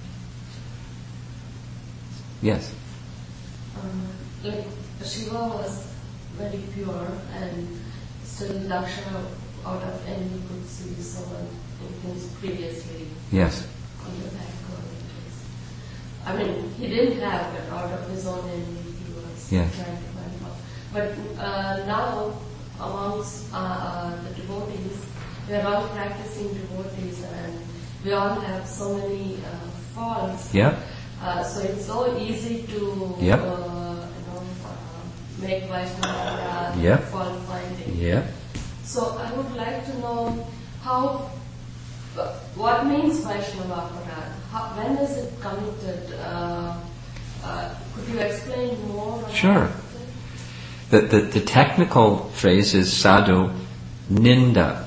Yes? Um, like, Shiva was very pure, and still Lakshana, out of envy, could see someone in his previously. Yes. On the back of I mean, he didn't have it out of his own envy, he was yes. trying to find out. But uh, now, amongst uh, uh, the devotees, we are all practicing devotees, and we all have so many uh, faults. Yeah. Uh, so it's so easy to yep. uh, you know, uh, make Vaishnava yep. fault finding. Yeah. So I would like to know how, uh, what means Vaishnava Aparad? How, when is it committed? Uh, uh, could you explain more about Sure. it? The, the the technical phrase is sadhu ninda.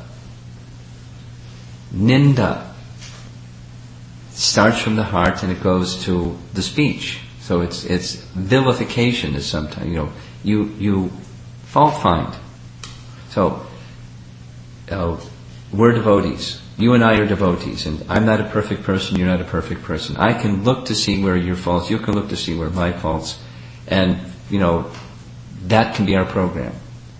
Ninda starts from the heart and it goes to the speech. So it's it's vilification is sometimes, you know, you you fault find. So uh, we're devotees. You and I are devotees, and I'm not a perfect person, you're not a perfect person. I can look to see where your faults, you can look to see where my faults, and, you know, that can be our program.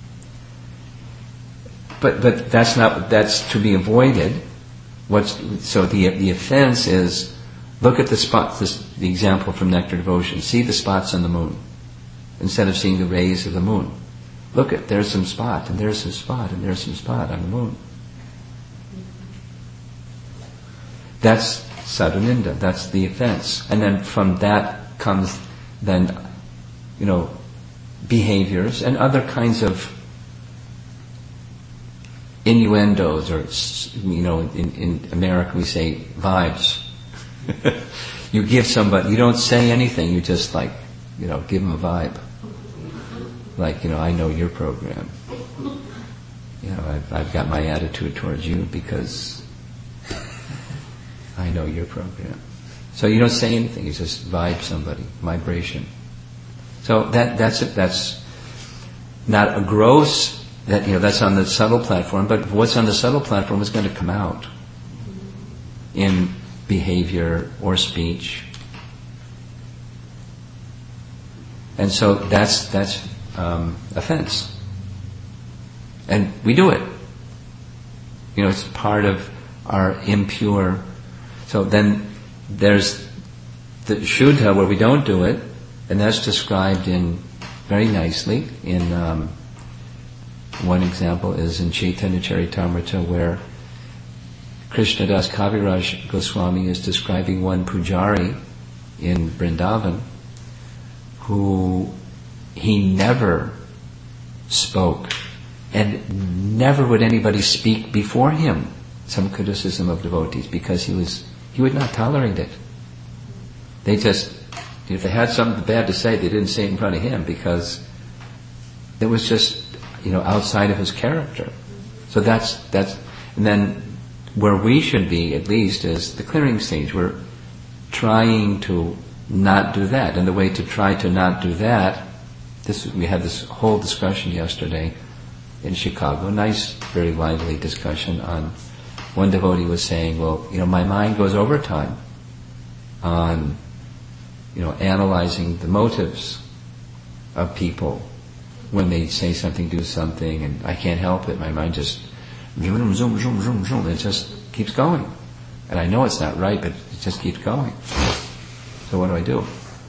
But but that's not, that's to be avoided. What's, so the the offense is, look at the spots, this, the example from Nectar Devotion, see the spots on the moon, instead of seeing the rays of the moon. Look at, there's some spot, and there's some spot, and there's some spot on the moon. That's sadhuninda, that's the offense. And then from that comes then, you know, behaviors and other kinds of innuendos, or, you know, in, in America we say vibes. You give somebody, you don't say anything, you just like, you know, give them a vibe. Like, you know, I know your program. You know, I've, I've got my attitude towards you because I know your program. So you don't say anything, you just vibe somebody, vibration. So that that's it. That's not a gross, that, you know, that's on the subtle platform, but what's on the subtle platform is going to come out in behavior or speech And so that's that's um, offense. And we do it. You know, it's part of our impure. So then there's the Shuddha where we don't do it, and that's described in very nicely in um, one example is in Chaitanya Charitamrita, where Krishnadas Kaviraj Goswami is describing one pujari in Vrindavan who he never spoke, and never would anybody speak before him some criticism of devotees, because he was he would not tolerate it. They just, if they had something bad to say, they didn't say it in front of him, because it was just, you know, outside of his character. So that's that's and then where we should be, at least, is the clearing stage. We're trying to not do that, and the way to try to not do that, this we had this whole discussion yesterday in Chicago, nice, very lively discussion on, one devotee was saying, well, you know, my mind goes overtime on, you know, analyzing the motives of people when they say something, do something, and I can't help it. My mind just zoom, zoom, zoom, zoom, zoom. It just keeps going, and I know it's not right, but it just keeps going. So what do I do?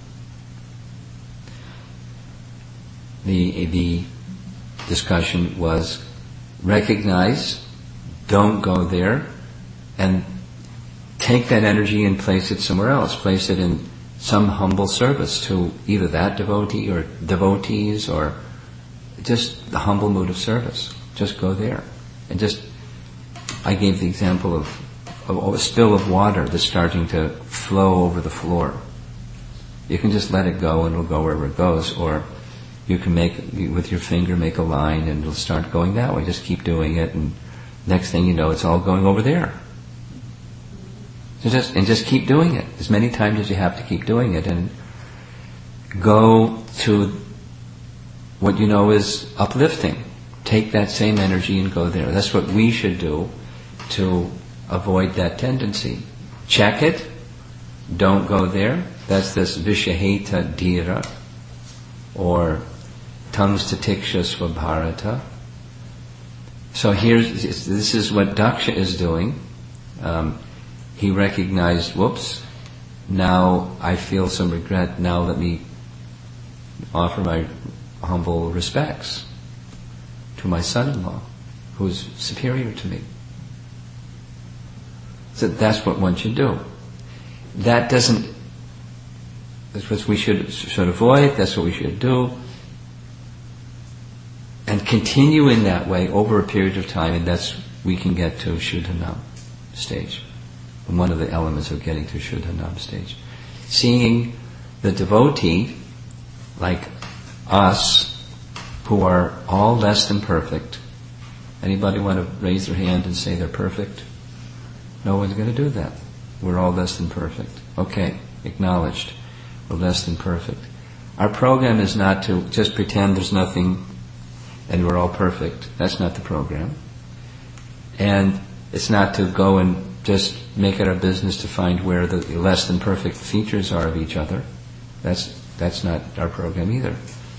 The the discussion was recognize, don't go there, and take that energy and place it somewhere else. Place it in some humble service to either that devotee or devotees, or just the humble mood of service. Just go there. And just, I gave the example of, of a spill of water that's starting to flow over the floor. You can just let it go and it'll go wherever it goes, or you can make, with your finger, make a line and it'll start going that way. Just keep doing it, and next thing you know, it's all going over there. So just, and just keep doing it as many times as you have to keep doing it, and go to what you know is uplifting. Take that same energy and go there. That's what we should do to avoid that tendency. Check it. Don't go there. That's this Vishaheta Dhira, or tongues tatiksha swabharata. So here's, this is what Daksha is doing. Um, he recognized, whoops, now I feel some regret, now let me offer my humble respects to my son-in-law, who's superior to me. So that's what one should do. That doesn't, that's what we should, should avoid, that's what we should do. And continue in that way over a period of time, and that's, we can get to Shuddhanam stage. And one of the elements of getting to Shuddhanam stage. Seeing the devotee, like us, who are all less than perfect. Anybody want to raise their hand and say they're perfect? No one's going to do that. We're all less than perfect. Okay, acknowledged. We're less than perfect. Our program is not to just pretend there's nothing and we're all perfect. That's not the program. And it's not to go and just make it our business to find where the less than perfect features are of each other. That's that's not our program either.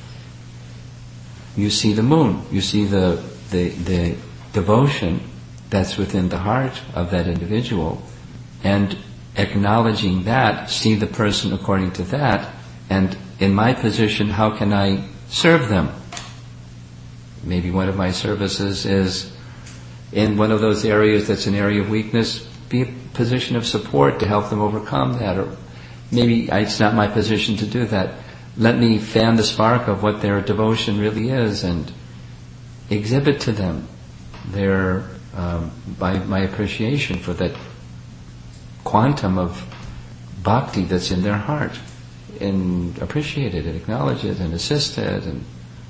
You see the moon, you see the, the the devotion that's within the heart of that individual, and acknowledging that, see the person according to that, and in my position, how can I serve them? Maybe one of my services is in one of those areas that's an area of weakness, be a position of support to help them overcome that, or maybe it's not my position to do that. Let me fan the spark of what their devotion really is and exhibit to them their um, by my appreciation for that quantum of bhakti that's in their heart, and appreciate it and acknowledge it and assist it, and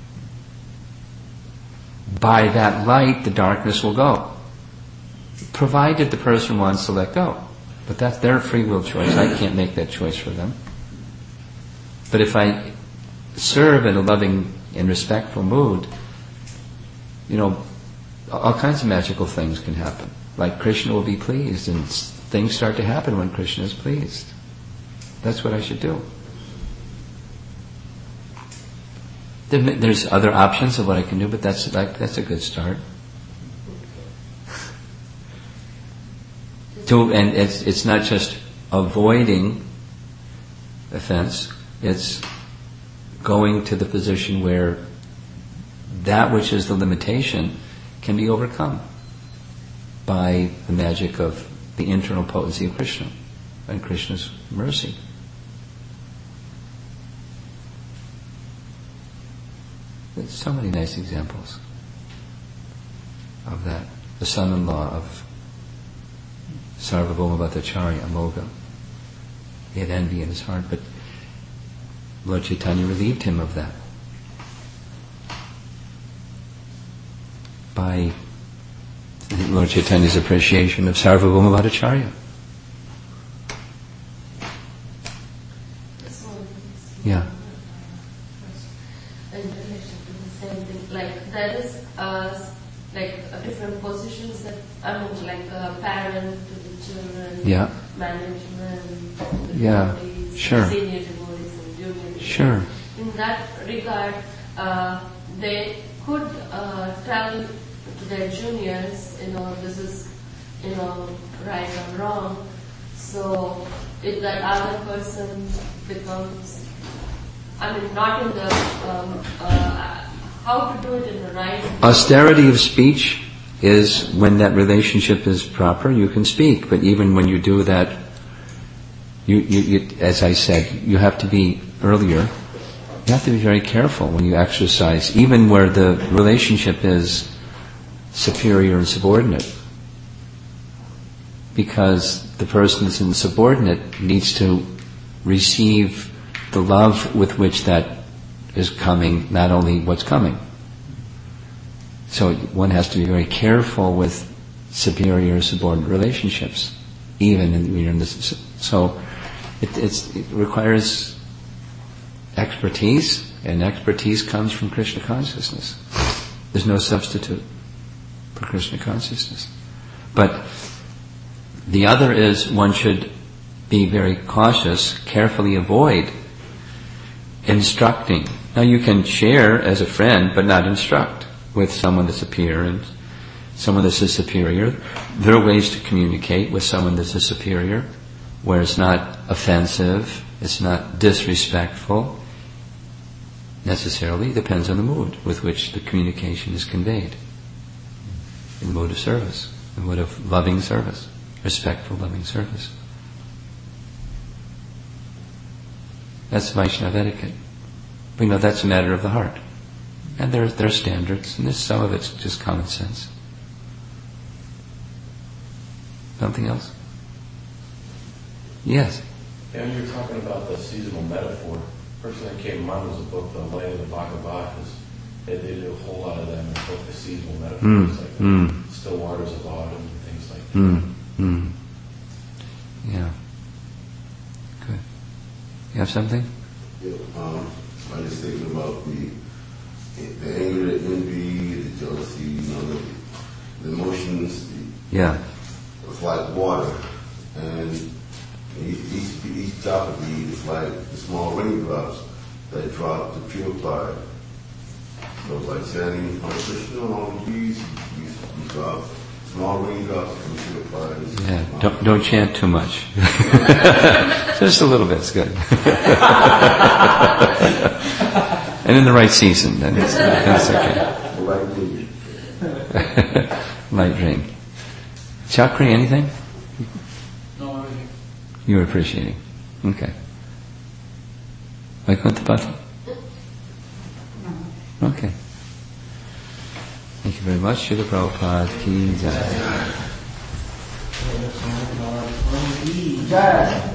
by that light the darkness will go, provided the person wants to let go. But that's their free will choice. I can't make that choice for them. But if I serve in a loving and respectful mood, you know, all kinds of magical things can happen. Like Krishna will be pleased, and things start to happen when Krishna is pleased. That's what I should do. There- There's other options of what I can do, but that's like, that's a good start. To, and it's it's not just avoiding offense, it's going to the position where that which is the limitation can be overcome by the magic of the internal potency of Krishna and Krishna's mercy. There's so many nice examples of that. The son-in-law of Sarvabhauma Bhattacharya, Amogha. He had envy in his heart, but Lord Chaitanya relieved him of that by Lord Chaitanya's appreciation of Sarvabhauma Bhattacharya. Yeah. In relation to the same thing, like there is uh, like uh, different positions that I mean, like a parent to the children, Yeah. management, the Yeah, devotees, sure. senior devotees and junior devotees. Sure. In that regard, uh, they could uh, tell to their juniors, you know, this is, you know, right or wrong. So if that other person becomes, I mean, not in the, um, uh, how to do it in the right way. Austerity of speech is when that relationship is proper, you can speak. But even when you do that, you, you, you, as I said, you have to be earlier. You have to be very careful when you exercise, even where the relationship is superior and subordinate. Because the person that's in the subordinate needs to receive the love with which that is coming, not only what's coming. So one has to be very careful with superior subordinate relationships, even in, you know, in this. So it, it's, it requires expertise, and expertise comes from Krishna consciousness. There's no substitute for Krishna consciousness. But the other is one should be very cautious, carefully avoid instructing. Now you can share as a friend, but not instruct with someone that's superior and someone that's a superior. There are ways to communicate with someone that's a superior, where it's not offensive, it's not disrespectful, necessarily. It depends on the mood with which the communication is conveyed. In the mood of service, the mood of loving service, respectful, loving service. That's Vaishnava etiquette. But you know, that's a matter of the heart. And there, there are standards, and there's some of it's just common sense. Something else? Yes? Yeah, when you were talking about the seasonal metaphor, first thing that came to mind was the book, The Light of the Bhagavad, because they did a whole lot of them in both the seasonal metaphors, Mm, like mm. the still waters of autumn and things like that. Mm, mm. Yeah. Good. You have something? Yeah, um, I was just thinking about the the anger, the envy, the jealousy, you know, the, the emotions. The, Yeah. it's like water, and each, each, each drop of it is like the small raindrops that drop to purify. So it's like chanting Hare Krishna on all the trees, these, these drops, small raindrops can purify. Yeah. Don't, don't chant too much. Just a little bit's good. And in the right season, then it's, then it's okay. The right rain. Light rain. Chakri, anything? No, everything. You were appreciating. Okay. Vaikuntapati? Okay. Thank you very much. Srila Prabhupada ki jai. Jai.